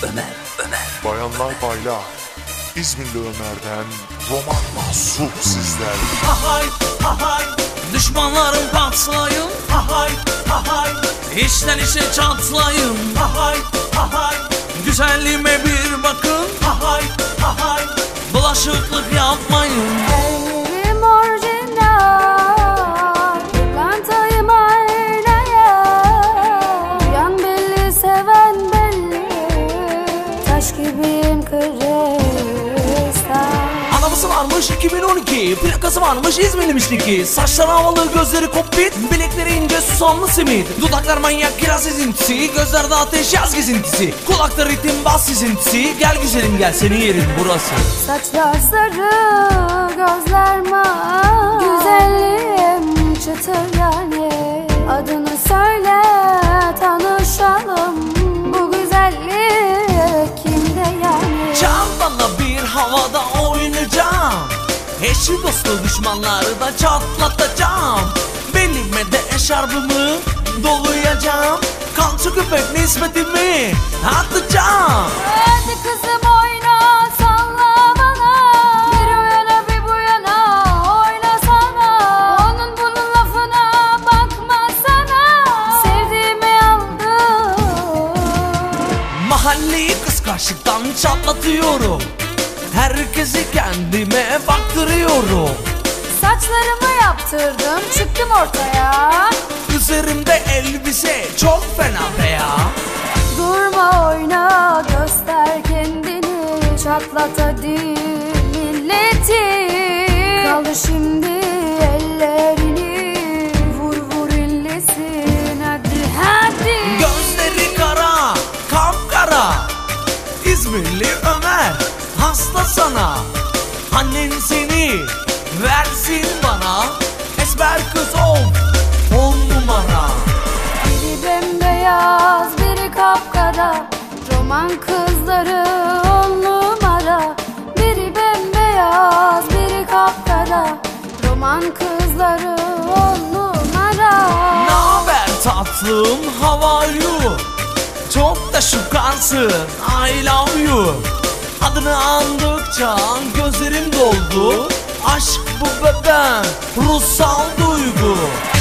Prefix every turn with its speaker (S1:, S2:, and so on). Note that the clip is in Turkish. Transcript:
S1: Bayanlar baylar, İzmirli Ömer'den roman mahsup sizler.
S2: Ahay ahay, düşmanlarım patlayın. Ahay ahay, içten içe çatlayın. Ahay ahay, güzelliğime bir bakın. Ahay ahay, bulaşıklık yapmayın.
S3: Ellerim orijinal, pırlantayım aynaya. Duyan belli, seven belli, taş gibiyim kristal.
S2: Arabası varmış 2012, plakası varmış İzmirlimiş Niki. Saçları havalı, gözleri kokpit, bilekleri ince susamlı simit. Dudaklar manyak kiraz ezintisi, gözlerde ateş yaz gezintisi. Kulakta ritim bas sızıntısı, gel güzelim gel senin yerin burası.
S3: Saçlar sarı, gözler mavi, güzelliğim çıtır yani. Adını söyle tanışalım, bu güzellik kimde yani?
S2: Çal bana bir havada oynayacağım, eşi dostu düşmanları da çatlatacağım. Belime de eşarbımı dolayacağım, kançı köpek nispetimi atacağım.
S3: Hadi kızım oyna, salla bana, bir o yana bir bu yana oynasana. Onun bunun lafına bakmasana, sevdiğimi aldım.
S2: Mahalleyi kıskançlıktan çatlatıyorum, herkesi kendime baktırıyorum.
S3: Saçlarımı yaptırdım, çıktım ortaya.
S2: Üzerimde elbise çok fena be ya.
S3: Durma oyna, göster kendini, çatlat hadi milleti. Kaldır şimdi ellerini, vur vur illesin hadi hadi.
S2: Gözleri kara, kapkara, İzmirli Ömer hasta sana. Annen seni versin bana, esmer kız ol 10 numara.
S3: Biri bembeyaz, biri kapkara, roman kızları 10 numara. Biri bembeyaz, biri kapkara, roman kızları 10 numara.
S2: Naber tatlım, how are you? Çok da şukarsın, I love you. Adını andıkça gözlerim doldu. Aşk bu beden, ruhsal duygu.